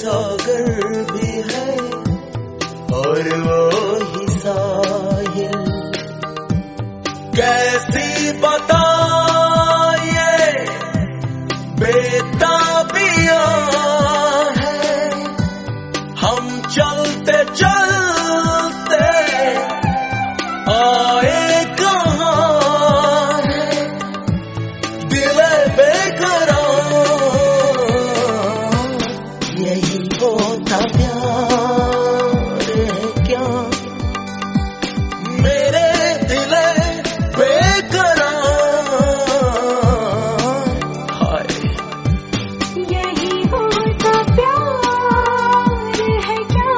सागर भी है और वो ही साहिल। कैसी बताइए बेताबियां है, हम चलते चलते आए कहाँ है, दिल बेकरार। यही होता प्यार है क्या, मेरे दिल बेकरार। हाय यही होता प्यार है क्या,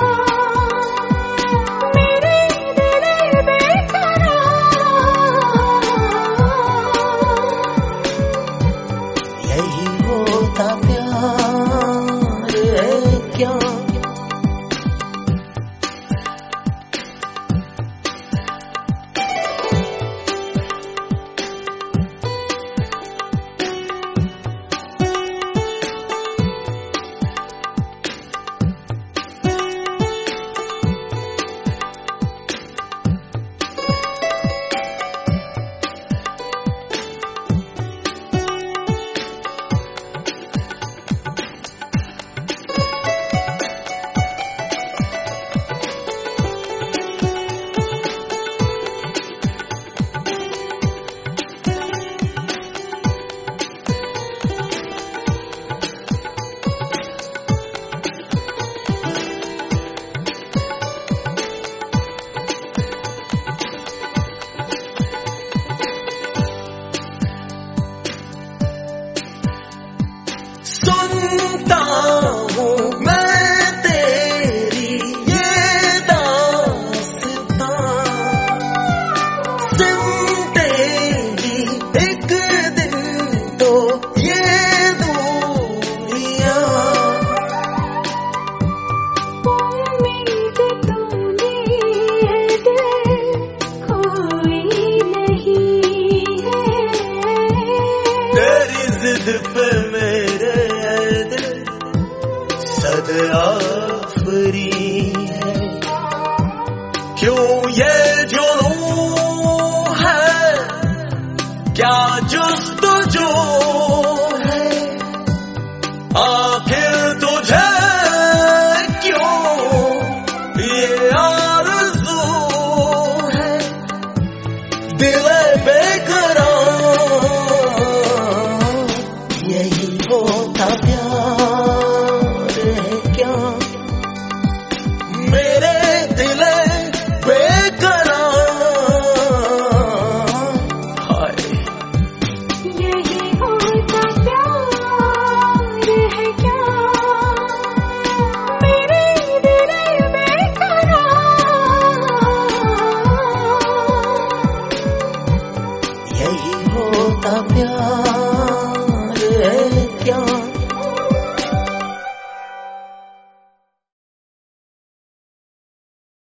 मेरे दिल बेकरार। यही होता प्यार है क्या। सुनता हूँ मैं तेरी ये दास्तां, सिमटेगी एक दिन तो ये दुनिया। उम्मीद तूने है दिल, कोई नहीं है। तेरी जिद पे मेरे सद-आफरी है, क्यों ये जुनून है, क्या जुस्तजू है, आखिर तुझे क्यों ये आरज़ू है, दिल बेकरार। यही होता प्यार है क्या, मेरे दिल बेकरार। हाय यही होता प्यार है क्या, मेरे दिल बेकरार। यही होता प्यार